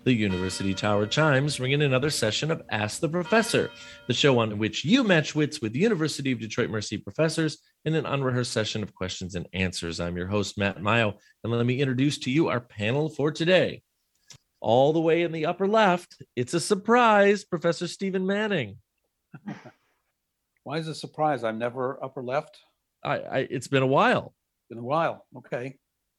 The University Tower chimes ring in another session of Ask the Professor, the show on which you match wits with University of Detroit Mercy professors in an unrehearsed session of questions and answers. I'm your host, Matt Mayo, and let me introduce to you our panel for today. All the way in the upper left, it's a surprise, Professor Stephen Manning. Why is it a surprise? I'm never upper left. It's been a while. Been a while. Okay.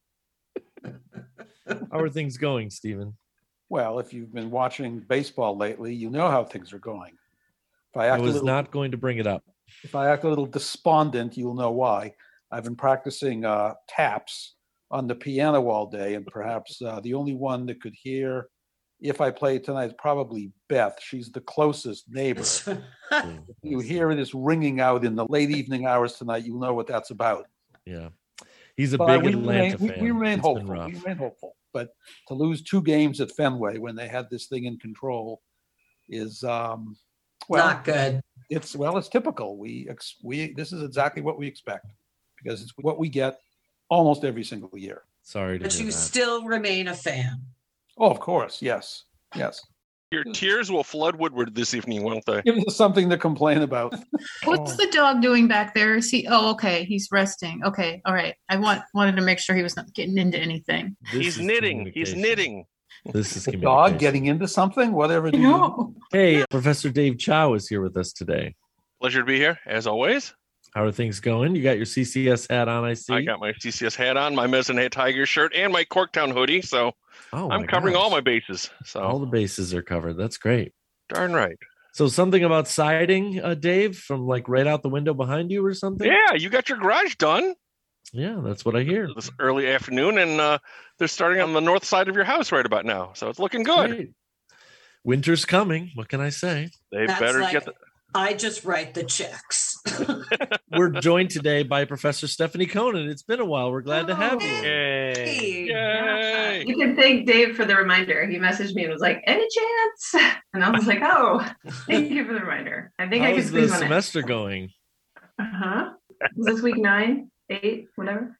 How are things going, Stephen? Well, if you've been watching baseball lately, you know how things are going. I was not going to bring it up. If I act a little despondent, you'll know why. I've been practicing taps on the piano all day, and perhaps the only one that could hear if I play tonight is probably Beth. She's the closest neighbor. You hear this ringing out in the late evening hours tonight, you'll know what that's about. Yeah. He's a big Atlanta fan. We remain hopeful. But to lose 2 games at Fenway when they had this thing in control is not good. It's typical. This is exactly what we expect because it's what we get almost every single year. Sorry to But hear you that. still remain a fan. Oh, of course, yes. Your tears will flood Woodward this evening, won't they? Give us something to complain about. What's the dog doing back there? Is he? Oh, okay. He's resting. Okay, all right. I wanted to make sure he was not getting into anything. He's knitting. This is the dog getting into something. Whatever. No. Hey, Professor Dave Chow is here with us today. Pleasure to be here, as always. How are things going? You got your CCS hat on, I see. I got my CCS hat on, my Mezzanine Tiger shirt, and my Corktown hoodie. So I'm covering all my bases. So all the bases are covered. That's great. Darn right. So something about siding, Dave, from like right out the window behind you or something? Yeah, you got your garage done. Yeah, that's what I hear. This early afternoon, and they're starting on the north side of your house right about now. So it's looking good. Great. Winter's coming. What can I say? That's better get the... I just write the checks. We're joined today by Professor Stephanie Conan. It's been a while. We're glad to have you. Yay. Yay. You can thank Dave for the reminder. He messaged me and was like, any chance? And I was like, oh, thank you for the reminder. I think I could squeeze the one in. semester going? Uh-huh. Is this week 9, 8, whatever?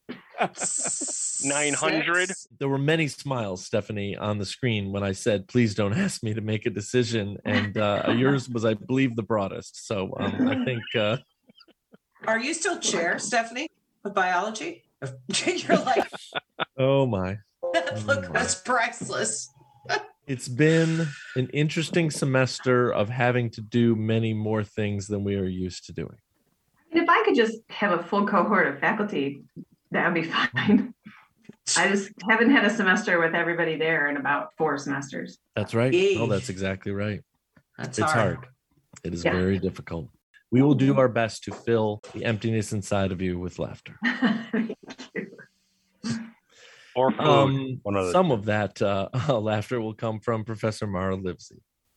900. There were many smiles, Stephanie, on the screen when I said, please don't ask me to make a decision. And yours was, I believe, the broadest. So I think... Are you still chair, Stephanie, of biology? You're like... Oh, my. Look, that's priceless. It's been an interesting semester of having to do many more things than we are used to doing. If I could just have a full cohort of faculty, that would be fine. I just haven't had a semester with everybody there in about 4 semesters. That's right. Yay. Oh, that's exactly right. It's hard. It is very difficult. We will do our best to fill the emptiness inside of you with laughter. Thank you. Or food. Some of that laughter will come from Professor Mara Livesey.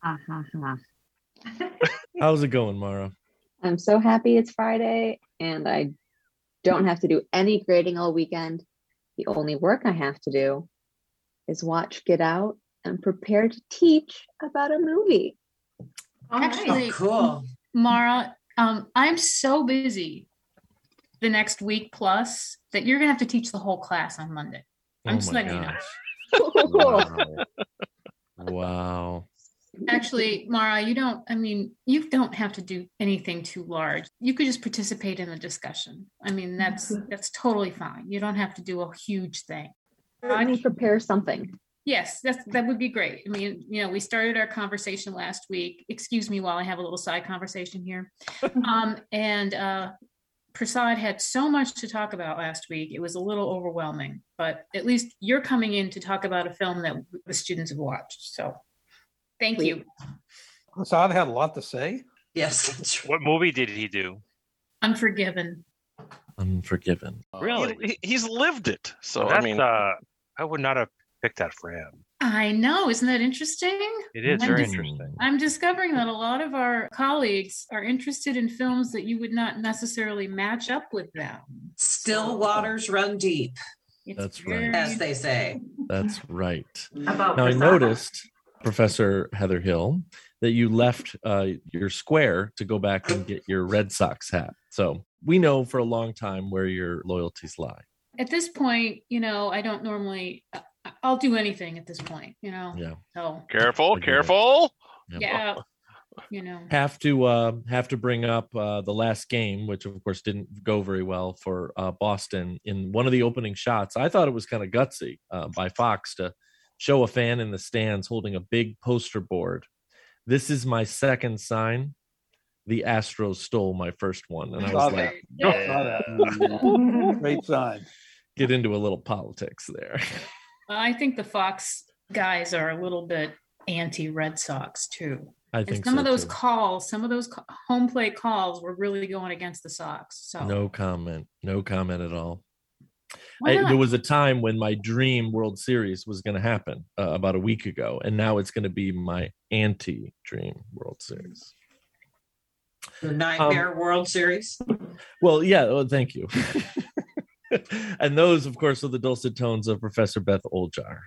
How's it going, Mara? I'm so happy it's Friday and I don't have to do any grading all weekend. The only work I have to do is watch Get Out and prepare to teach about a movie. Actually, cool. Mara, I'm so busy the next week plus that you're going to have to teach the whole class on Monday. I'm just letting you know. Wow. Actually, Mara, you don't have to do anything too large. You could just participate in the discussion. I mean, that's totally fine. You don't have to do a huge thing. I need to prepare something. Yes, that would be great. I mean, we started our conversation last week. Excuse me while I have a little side conversation here. And Prasad had so much to talk about last week. It was a little overwhelming, but at least you're coming in to talk about a film that the students have watched. So thank you. Prasad had a lot to say. Yes. What movie did he do? Unforgiven. Really? He's lived it. So, that's, I would not have picked that for him. I know. Isn't that interesting? It is very interesting. I'm discovering that a lot of our colleagues are interested in films that you would not necessarily match up with them. Still waters run deep. That's right. As they say. That's right. Now I noticed, Professor Heather Hill, that you left your square to go back and get your Red Sox hat. So we know for a long time where your loyalties lie. At this point, I don't normally, I'll do anything at this point, Yeah. So careful. Yeah. Have to bring up the last game, which of course didn't go very well for Boston. In one of the opening shots, I thought it was kind of gutsy by Fox to show a fan in the stands holding a big poster board. This is my second sign. The Astros stole my first one, and I was like, Great sign. Get into a little politics there. I think the Fox guys are a little bit anti-Red Sox too. I think some so of those too. calls, some of those home plate calls were really going against the Sox. So No comment at all. Why not? There was a time when my dream World Series was going to happen about a week ago, and now it's going to be my anti-dream World Series. The Nightmare World Series. Well, yeah. Thank you. And those, of course, are the dulcet tones of Professor Beth Oljar.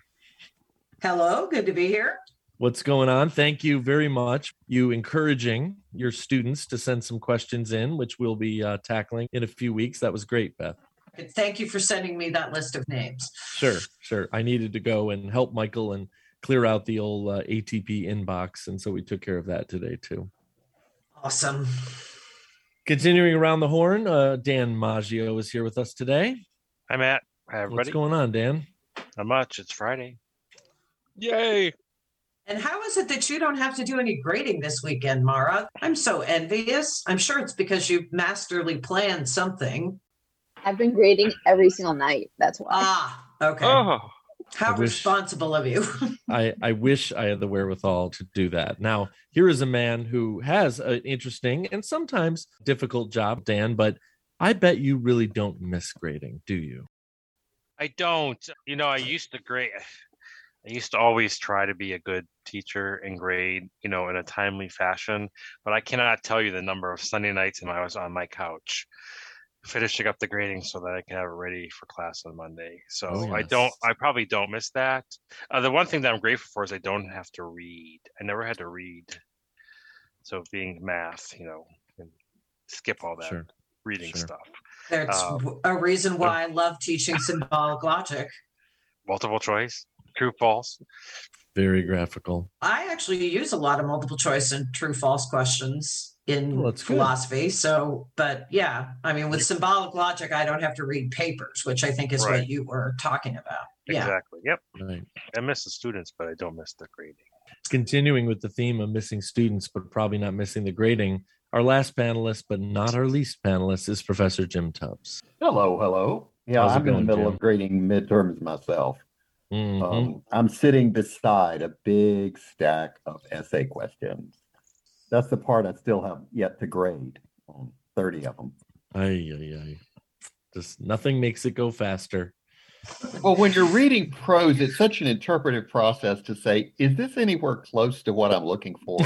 Hello, good to be here. What's going on? Thank you very much. You encouraging your students to send some questions in, which we'll be tackling in a few weeks. That was great, Beth. Thank you for sending me that list of names. Sure. I needed to go and help Michael and clear out the old ATP inbox, and so we took care of that today too. Awesome. Continuing around the horn, Dan Maggio is here with us today. Hi, Matt. Hi, everybody. What's going on, Dan? Not much. It's Friday. Yay. And how is it that you don't have to do any grading this weekend, Mara? I'm so envious. I'm sure it's because you masterly planned something. I've been grading every single night. That's why. Okay. Oh, How responsible of you. I wish I had the wherewithal to do that. Now, here is a man who has an interesting and sometimes difficult job, Dan, but I bet you really don't miss grading, do you? I don't. I used to grade. I used to always try to be a good teacher and grade, in a timely fashion. But I cannot tell you the number of Sunday nights when I was on my couch finishing up the grading so that I can have it ready for class on Monday. So yes. I probably don't miss that. The one thing that I'm grateful for is I don't have to read. I never had to read. So being math, and skip all that reading stuff. That's a reason why I love teaching symbolic logic. Multiple choice, true, false. Very graphical. I actually use a lot of multiple choice and true false questions in philosophy. Good. So, but yeah, I mean, with symbolic logic, I don't have to read papers, which I think is what you were talking about. Exactly. Yep. Right. I miss the students, but I don't miss the grading. Continuing with the theme of missing students, but probably not missing the grading, our last panelist, but not our least panelist, is Professor Jim Tubbs. Hello. Yeah, I'm in the middle of grading midterms myself. Mm-hmm. I'm sitting beside a big stack of essay questions. That's the part I still have yet to grade, 30 of them. Just nothing makes it go faster. Well, when you're reading prose, it's such an interpretive process to say, is this anywhere close to what I'm looking for?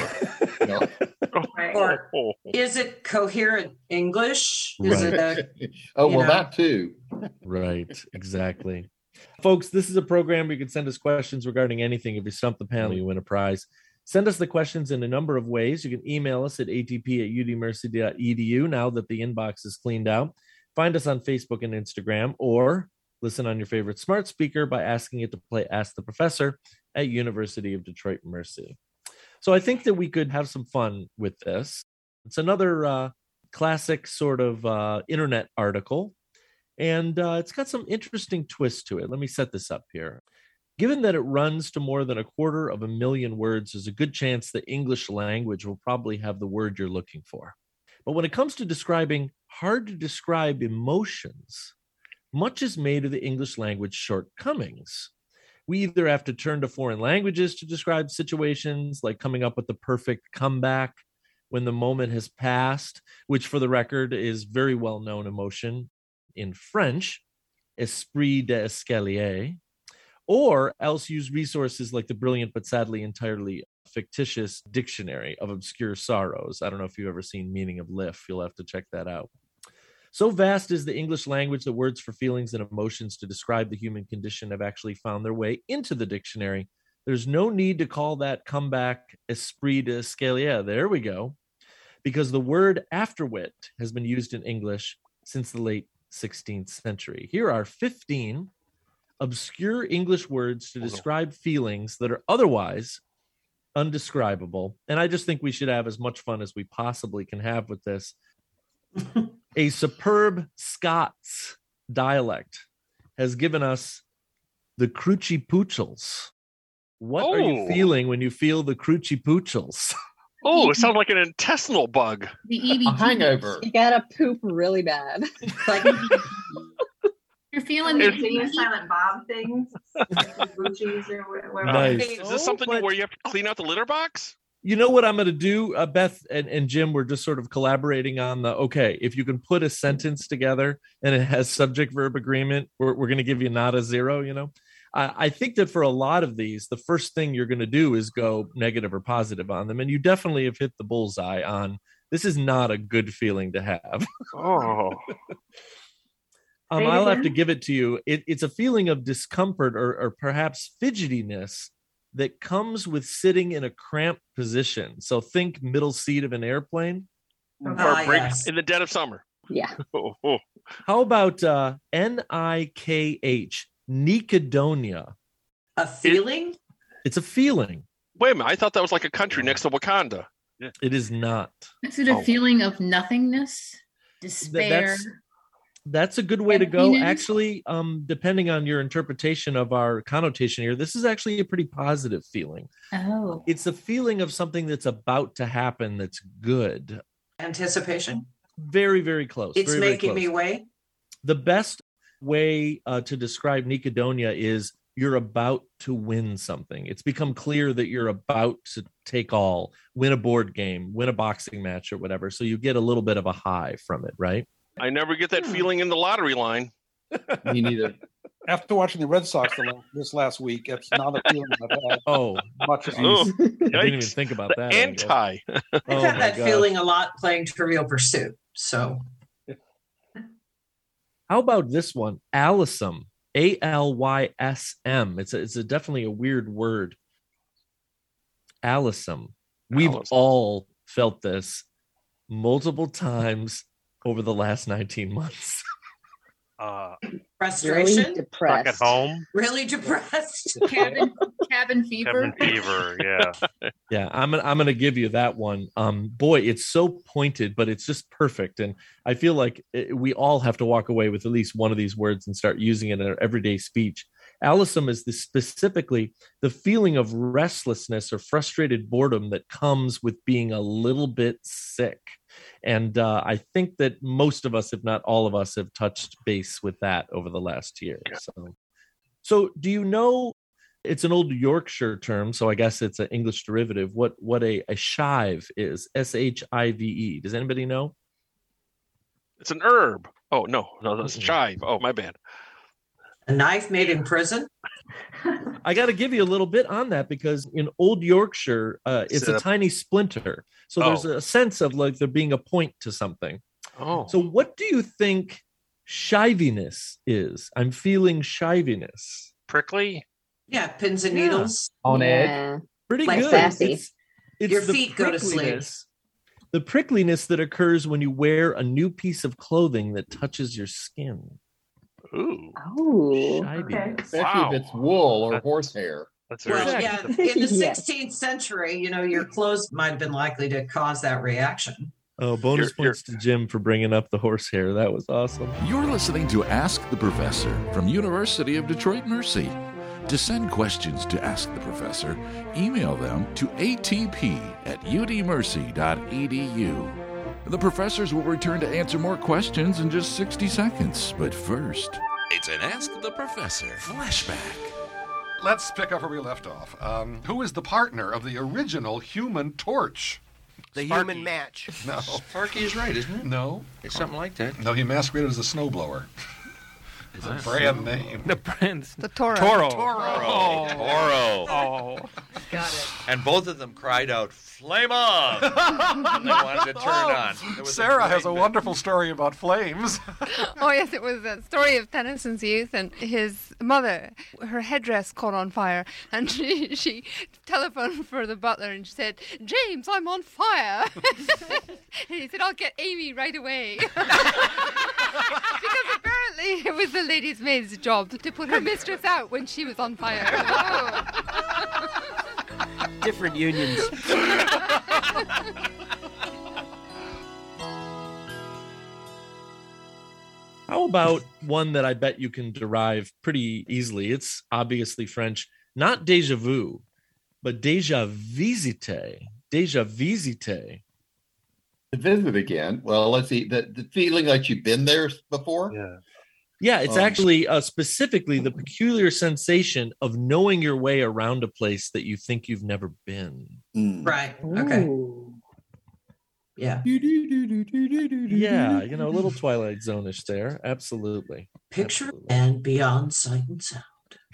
Or is it coherent English? Is it that too. Right, exactly. Folks, this is a program where you can send us questions regarding anything. If you stump the panel, you win a prize. Send us the questions in a number of ways. You can email us at atp@udmercy.edu now that the inbox is cleaned out. Find us on Facebook and Instagram, or listen on your favorite smart speaker by asking it to play Ask the Professor at University of Detroit Mercy. So I think that we could have some fun with this. It's another classic sort of internet article, and it's got some interesting twists to it. Let me set this up here. Given that it runs to more than 250,000 words, there's a good chance the English language will probably have the word you're looking for. But when it comes to describing hard-to-describe emotions, much is made of the English language shortcomings. We either have to turn to foreign languages to describe situations, like coming up with the perfect comeback when the moment has passed, which for the record is very well-known emotion in French, esprit d'escalier, or else use resources like the brilliant but sadly entirely fictitious Dictionary of Obscure Sorrows. I don't know if you've ever seen Meaning of Liff. You'll have to check that out. So vast is the English language that words for feelings and emotions to describe the human condition have actually found their way into the dictionary. There's no need to call that comeback esprit d'escalier. There we go. Because the word afterwit has been used in English since the late 16th century. Here are 15 obscure English words to describe feelings that are otherwise undescribable. And I just think we should have as much fun as we possibly can have with this. A superb Scots dialect has given us the Cruchy Poochles. What are you feeling when you feel the Cruchy Poochles? Oh, it sounds like an intestinal bug. The EBG. A hangover. You gotta poop really bad. Like, You're feeling Like the Silent Bob things, Gucci's or whatever. Nice. Is this something where you have to clean out the litter box? You know what I'm going to do? Beth and Jim, we're just sort of collaborating on if you can put a sentence together and it has subject verb agreement, we're going to give you not a 0, I think that for a lot of these, the first thing you're going to do is go negative or positive on them. And you definitely have hit the bullseye on this is not a good feeling to have. Oh. I'll have to give it to you. It's a feeling of discomfort or perhaps fidgetiness that comes with sitting in a cramped position. So think middle seat of an airplane. Or a break in the dead of summer. Yeah. How about NIKH? Nicodonia. a feeling? It's a feeling. Wait a minute. I thought that was like a country next to Wakanda. Yeah. It is not. Is it a feeling of nothingness? Despair? That's a good way to go. Actually, depending on your interpretation of our connotation here, this is actually a pretty positive feeling. Oh. It's a feeling of something that's about to happen that's good. Anticipation. Very, very close. It's very, making very close. me wait. The best way to describe Nicodonia is you're about to win something. It's become clear that you're about to take all, win a board game, win a boxing match or whatever. So you get a little bit of a high from it, right? I never get that feeling in the lottery line. Me neither. After watching the Red Sox this last week, it's not a feeling I've had. Oh, much as I didn't even think about that. Anti. I've had that feeling a lot playing Trivial Pursuit. So, how about this one? Alysm, ALYSM. It's definitely a weird word. Alysm. We've all felt this multiple times over the last 19 months. Frustration. Really depressed. Stuck at home. Really depressed. Cabin fever. Cabin fever. Yeah. Yeah, I'm gonna give you that one. Boy, it's so pointed, but it's just perfect. And I feel like we all have to walk away with at least one of these words and start using it in our everyday speech. Alysm is specifically the feeling of restlessness or frustrated boredom that comes with being a little bit sick. And I think that most of us, if not all of us, have touched base with that over the last year. So do you know, it's an old Yorkshire term, so I guess it's an English derivative, what a shive is, SHIVE. Does anybody know? It's an herb. Oh, no, that's chive. Oh, my bad. A knife made in prison? I got to give you a little bit on that because in Old Yorkshire, it's a tiny splinter. So there's a sense of like there being a point to something. Oh. So what do you think shiviness is? I'm feeling shiviness. Prickly? Yeah, pins and needles. On edge. Pretty Like good. sassy. Your the feet go to sleep. The prickliness that occurs when you wear a new piece of clothing that touches your skin. Ooh. Oh, Shiviness. Especially if it's wool or horsehair. That's very Well, yeah, specific. in the Yes. 16th century, your clothes might have been likely to cause that reaction. Oh, bonus points to Jim for bringing up the horsehair. That was awesome. You're listening to Ask the Professor from University of Detroit Mercy. To send questions to Ask the Professor, email them to atp@udmercy.edu. The professors will return to answer more questions in just 60 seconds. But first, it's an Ask the Professor flashback. Let's pick up where we left off. Who is the partner of the original Human Torch? The Human Match. No. Sparky is right, isn't it? No. It's something like that. No, he masqueraded as a snowblower. It's a brand name. The brand. The Toro. Toro. Oh. Got it. And both of them cried out, "Flame on!" And they wanted to turn on. Sarah has a wonderful story about flames. Oh, yes, it was a story of Tennyson's youth, and his mother, her headdress caught on fire, and she telephoned for the butler, and she said, "James, I'm on fire." And he said, "I'll get Amy right away." Because apparently It was the lady's maid's job to put her mistress out when she was on fire. Different unions. How about one that I bet you can derive pretty easily? It's obviously French, not déjà vu, but déjà visite. Déjà visite. To visit again. Well, let's see. The feeling like you've been there before. Yeah, it's actually specifically the peculiar sensation of knowing your way around a place that you think you've never been. Right. Okay. Yeah. Yeah, a little Twilight Zone-ish there. Absolutely. Picture and beyond sight and sound.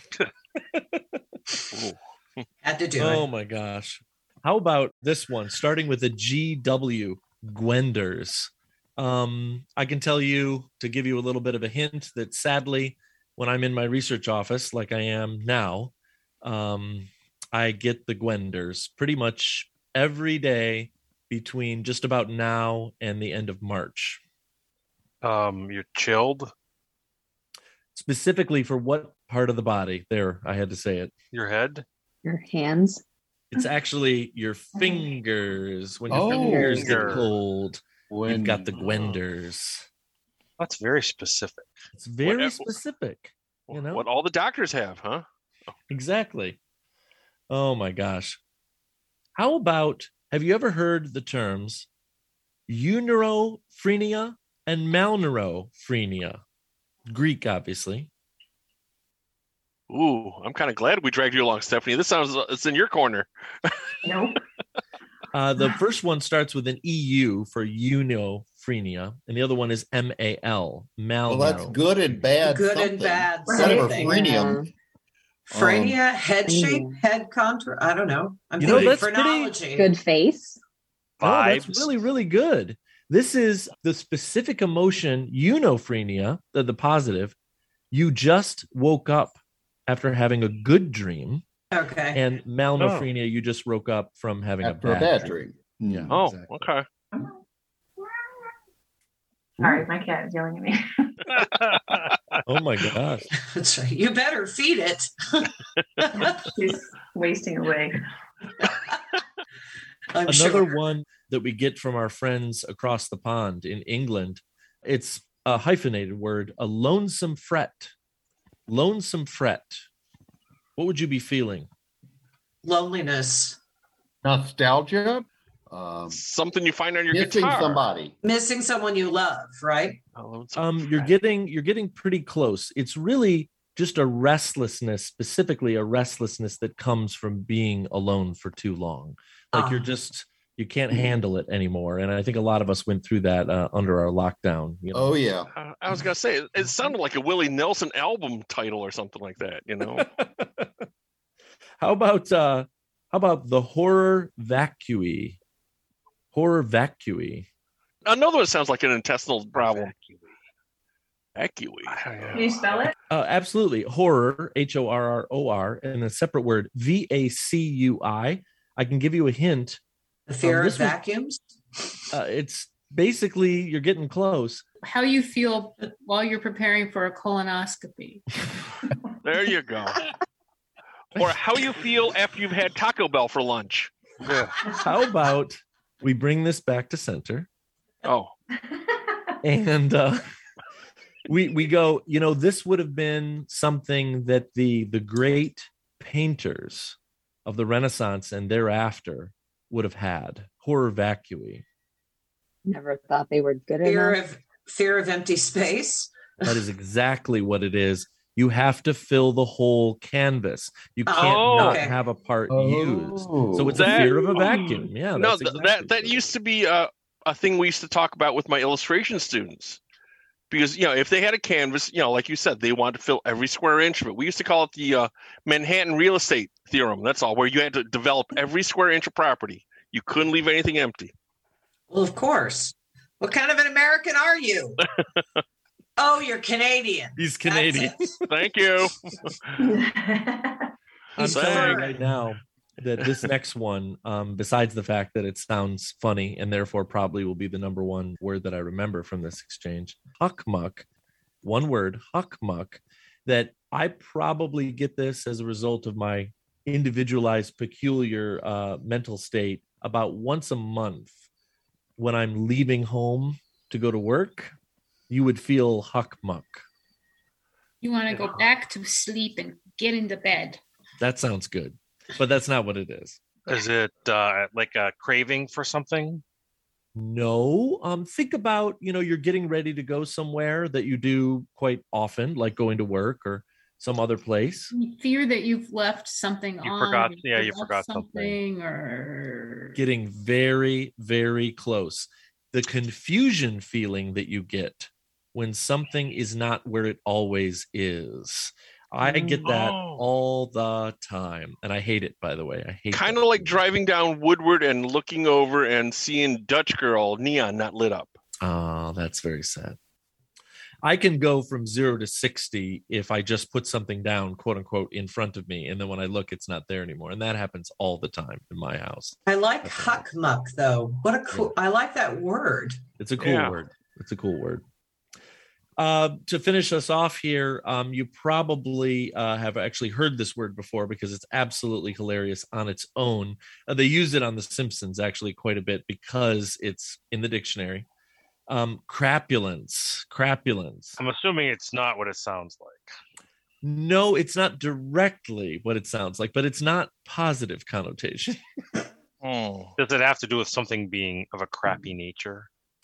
Had to do it. Oh my gosh. How about this one, starting with a GW, Gwenders. I can tell you, to give you a little bit of a hint, that sadly, when I'm in my research office, like I am now, I get the Gwenders pretty much every day between just about now and the end of March. You're chilled? Specifically for what part of the body? There, I had to say it. Your head? Your hands? It's actually your fingers. When your fingers get cold, you've got the Gwenders. That's very specific. It's very specific. What all the doctors have, huh? Exactly. Oh my gosh. How about, have you ever heard the terms unerophrenia and malneurophrenia? Greek, obviously. Ooh, I'm kind of glad we dragged you along, Stephanie. This sounds, it's in your corner. No. The first one starts with an EU for uneophrenia, and the other one is MAL, malneuro. Well, that's good and bad. Good and bad. Unerophrenia. Phrenia, head shape, head contour. I don't know. I'm thinking that's phrenology. Good face. Oh, that's really, really good. This is the specific emotion, unophrenia, the positive. You just woke up after having a good dream. Okay. And malnophrenia, you just woke up from having a bad dream. Yeah. Oh, exactly. Okay. Sorry, my cat is yelling at me. Oh my gosh. That's right. You better feed it. She's wasting away. Another one that we get from our friends across the pond in England, it's a hyphenated word, a lonesome fret. Lonesome fret. What would you be feeling? Loneliness. Nostalgia. Something you find on your missing guitar. Somebody. Missing someone you love, right? You're getting pretty close. It's really just a restlessness, specifically a restlessness that comes from being alone for too long. Like you can't handle it anymore. And I think a lot of us went through that under our lockdown. Oh yeah. I was gonna say it sounded like a Willie Nelson album title or something like that. How about the horror vacui? Horror vacui. Another one sounds like an intestinal problem. Vacui. Can you spell it? Absolutely. Horror, HORROR, and a separate word, VACUI. I can give you a hint. The fear of vacuums? It's basically, you're getting close. How you feel while you're preparing for a colonoscopy. There you go. Or how you feel after you've had Taco Bell for lunch. Yeah. How about we bring this back to center? Oh. And we go, this would have been something that the great painters of the Renaissance and thereafter would have had. Horror vacui. Never thought they were good enough. Fear of empty space. That is exactly what it is. You have to fill the whole canvas. You can't have a part used. So it's a fear of a vacuum. Yeah. No, that used to be a thing we used to talk about with my illustration students. Because, if they had a canvas, like you said, they wanted to fill every square inch of it. We used to call it the Manhattan real estate theorem. That's all, where you had to develop every square inch of property. You couldn't leave anything empty. Well, of course. What kind of an American are you? Oh, you're Canadian. He's Canadian. Thank you. I'm telling you right now that this next one, besides the fact that it sounds funny and therefore probably will be the number one word that I remember from this exchange, huckmuck one word, huckmuck, that I probably get this as a result of my individualized, peculiar mental state about once a month when I'm leaving home to go to work. You would feel huckmuck. You want to go back to sleep and get into bed. That sounds good, but that's not what it is. Is it like a craving for something? No. Think about, you're getting ready to go somewhere that you do quite often, like going to work or some other place. You fear that you've left something You on. forgot. Yeah, you forgot something. Or Getting very, very close. The confusion feeling that you get when something is not where it always is. I get that all the time, and I hate it, by the way. I hate kind of like driving down Woodward and looking over and seeing Dutch Girl neon not lit up. Oh, that's very sad. I can go from 0 to 60 if I just put something down, quote unquote, in front of me, and then when I look, it's not there anymore, and that happens all the time in my house. I like huckmuck though. What a cool! I like that word. It's a cool word. It's a cool word. To finish us off here, you probably have actually heard this word before because it's absolutely hilarious on its own. They use it on The Simpsons actually quite a bit because it's in the dictionary. Crapulence. I'm assuming it's not what it sounds like. No, it's not directly what it sounds like, but it's not positive connotation. Does it have to do with something being of a crappy nature?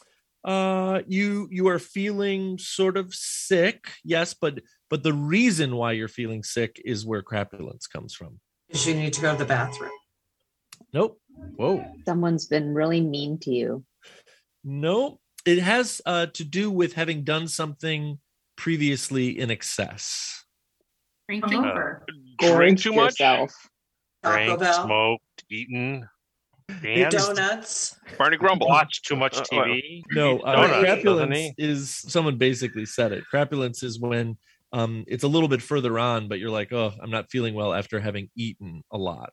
You are feeling sort of sick, yes, but the reason why you're feeling sick is where crapulence comes from. Because you need to go to the bathroom. Nope. Whoa. Someone's been really mean to you. Nope. It has to do with having done something previously in excess. Drinking. Drink too much? Taco Drank, Bell. smoked, eaten, danced, Donuts. Barney Grumble. watched too much TV. No, Donuts, doesn't crapulence he? is, someone basically said it. Crapulence is when it's a little bit further on, but you're like, oh, I'm not feeling well after having eaten a lot.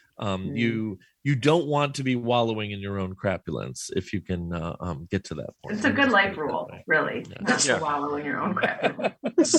You don't want to be wallowing in your own crapulence if you can get to that point. It's a good life rule, really. Not to wallow in your own crap.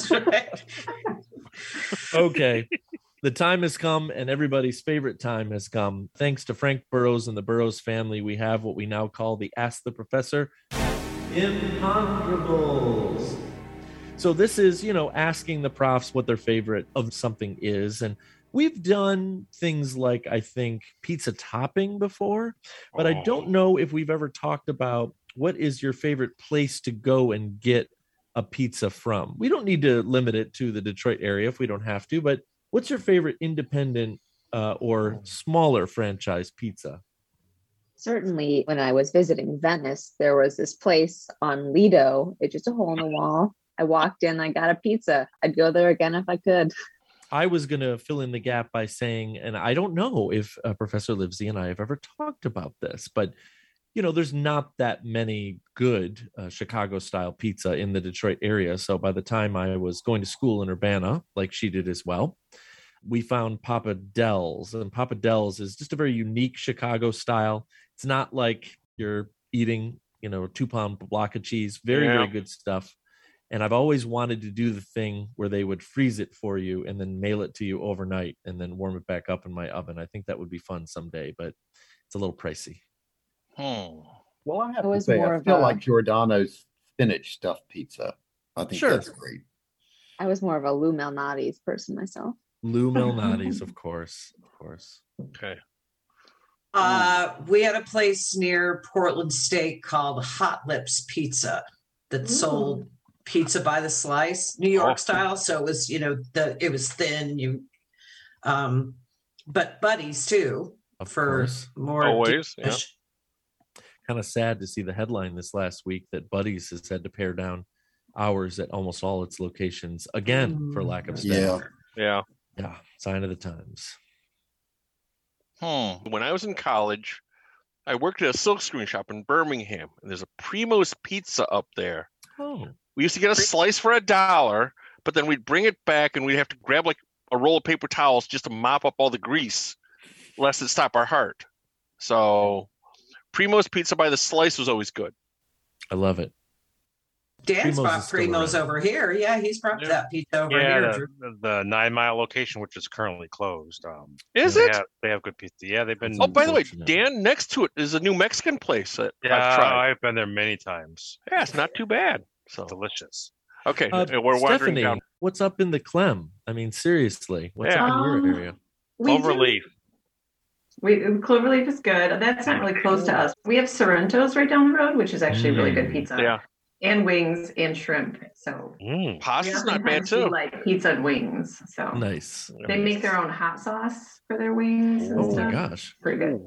Okay. The time has come, and everybody's favorite time has come. Thanks to Frank Burrows and the Burrows family, we have what we now call the Ask the Professor Imponderables. So this is, asking the profs what their favorite of something is. And we've done things like, I think, pizza topping before, but I don't know if we've ever talked about what is your favorite place to go and get a pizza from. We don't need to limit it to the Detroit area if we don't have to, but what's your favorite independent or smaller franchise pizza? Certainly, when I was visiting Venice, there was this place on Lido. It's just a hole in the wall. I walked in, I got a pizza. I'd go there again if I could. I was going to fill in the gap by saying, and I don't know if Professor Livesey and I have ever talked about this, but, there's not that many good Chicago-style pizza in the Detroit area. So by the time I was going to school in Urbana, like she did as well, we found Papa Del's. And Papa Del's is just a very unique Chicago style. It's not like you're eating, a 2-pound block of cheese. Very, very good stuff. And I've always wanted to do the thing where they would freeze it for you and then mail it to you overnight and then warm it back up in my oven. I think that would be fun someday, but it's a little pricey. Well, I have to say, I feel like Giordano's spinach stuffed pizza. I think that's great. I was more of a Lou Malnati's person myself. Lou Malnati's, of course. Okay. We had a place near Portland State called Hot Lips Pizza that sold pizza by the slice, New York style. So it was, it was thin. But Buddy's too, of for course. more. Always, Kind of sad to see the headline this last week that Buddy's has had to pare down hours at almost all its locations again for lack of staff. Yeah. Sign of the times. When I was in college, I worked at a silkscreen shop in Birmingham, and there's a Primo's Pizza up there. We used to get a slice for $1, but then we'd bring it back and we'd have to grab like a roll of paper towels just to mop up all the grease, lest it stop our heart. So Primo's Pizza by the slice was always good. I love it. Dan's Primo's brought is still Primo's around. over here. Yeah, he's brought that pizza over Yeah, here. the 9 Mile location, which is currently closed. Is they it? They have good pizza. Yeah, they've been. Oh, by the way, Dan, next to it is a new Mexican place that I've tried. I've been there many times. Yeah, it's not too bad. So delicious. Okay, we're wandering Stephanie, down. what's up in the Clem? I mean, seriously, what's up in your area? Cloverleaf. Cloverleaf is good. That's not really close to us. We have Sorrento's right down the road, which is actually really good pizza. Yeah. And wings and shrimp. So pasta's not bad sometimes we too. like pizza and wings. So Nice. they make their own hot sauce for their wings. And Oh my stuff. gosh. Pretty good.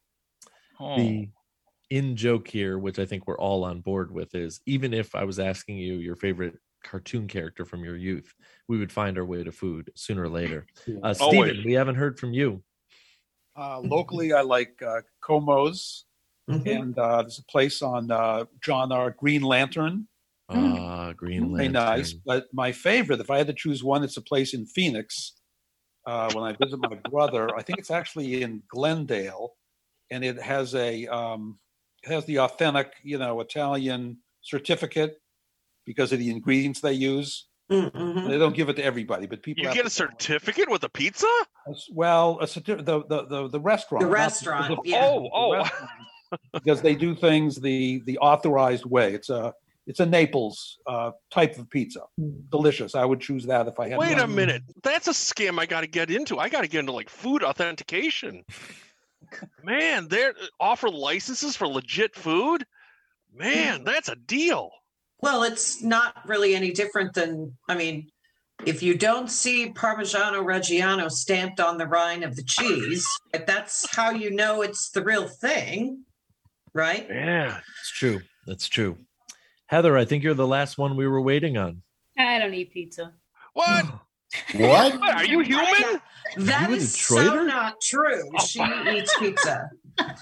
The in joke here, which I think we're all on board with, is even if I was asking you your favorite cartoon character from your youth, we would find our way to food sooner or later. Steven, we haven't heard from you. Locally, I like Como's, and there's a place on John R. Green Lantern. Green Lantern. Very nice. But my favorite, if I had to choose one, it's a place in Phoenix. When I visit my brother, I think it's actually in Glendale, and it has the authentic, Italian certificate because of the ingredients they use. They don't give it to everybody, but people. You get a certificate with a pizza? Well, the restaurant. The restaurant. Because they do things the authorized way. It's a Naples type of pizza. Delicious. I would choose that if I had. Wait one. a minute. That's a scam I got to get into. I got to get into like food authentication. Man, they offer licenses for legit food. Man, that's a deal. Well, it's not really any different than, if you don't see Parmigiano Reggiano stamped on the rind of the cheese, that's how you know it's the real thing, right? Yeah, it's true. That's true. Heather, I think you're the last one we were waiting on. I don't eat pizza. What? What? Are you human? That You a is so Detroiter? not true. She eats pizza.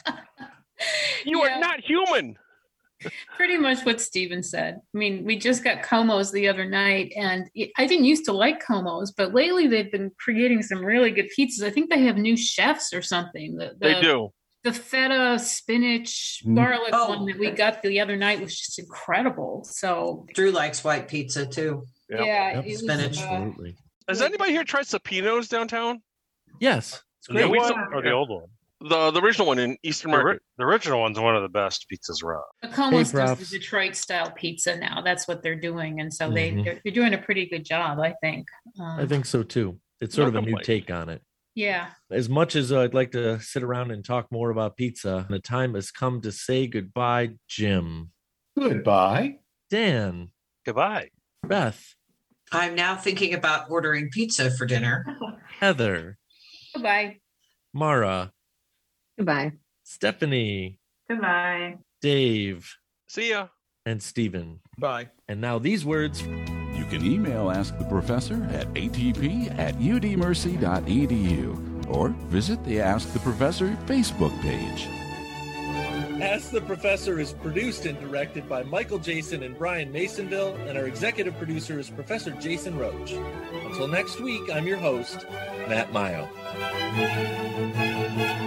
You are not human. Pretty much what Steven said. We just got Como's the other night, and I didn't used to like Como's, but lately they've been creating some really good pizzas. I think they have new chefs or something. They do. The feta, spinach, garlic one that we got the other night was just incredible. So Drew likes white pizza too. Yeah, it was, spinach. Absolutely. Has anybody here tried Supino's downtown? Yes. It's The great. new one or the old one? The original one in Eastern Market. The original one's one of the best pizzas around. Como's Hey, does props. the Detroit style pizza now. That's what they're doing, and so Mhm. they're doing a pretty good job, I think. I think so too. It's sort No of a new complaints. take on it. Yeah. As much as I'd like to sit around and talk more about pizza, the time has come to say goodbye, Jim. Goodbye. Dan. Goodbye. Beth. I'm now thinking about ordering pizza for dinner. Heather. Goodbye. Mara. Goodbye. Stephanie. Goodbye. Dave. See ya. And Steven. Bye. And now these words. You can email Ask the Professor at atp@udmercy.edu or visit the Ask the Professor Facebook page. Ask the Professor is produced and directed by Michael Jason and Brian Masonville, and our executive producer is Professor Jason Roach. Until next week, I'm your host, Matt Mayo.